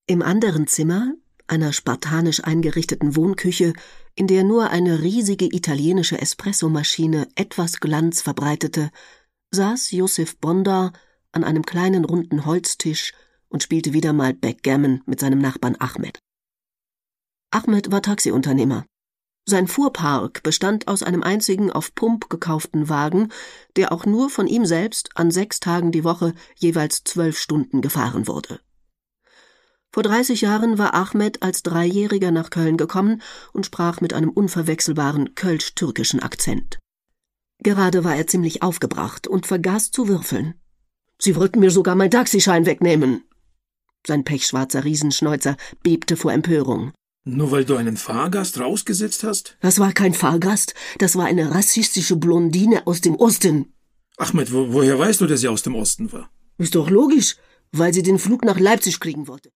Im anderen Zimmer, einer spartanisch eingerichteten Wohnküche, in der nur eine riesige italienische Espressomaschine etwas Glanz verbreitete, saß Josef Bondar an einem kleinen runden Holztisch und spielte wieder mal Backgammon mit seinem Nachbarn Ahmed. Ahmed war Taxiunternehmer. Sein Fuhrpark bestand aus einem einzigen auf Pump gekauften Wagen, der auch nur von ihm selbst an 6 Tagen die Woche jeweils 12 Stunden gefahren wurde. Vor 30 Jahren war Ahmed als 3-Jähriger nach Köln gekommen und sprach mit einem unverwechselbaren kölsch-türkischen Akzent. Gerade war er ziemlich aufgebracht und vergaß zu würfeln. »Sie wollten mir sogar meinen Taxischein wegnehmen!« Sein pechschwarzer Riesenschnäuzer bebte vor Empörung. »Nur weil du einen Fahrgast rausgesetzt hast?« »Das war kein Fahrgast, das war eine rassistische Blondine aus dem Osten.« »Ahmed, woher weißt du, dass sie aus dem Osten war?« »Ist doch logisch, weil sie den Flug nach Leipzig kriegen wollte.«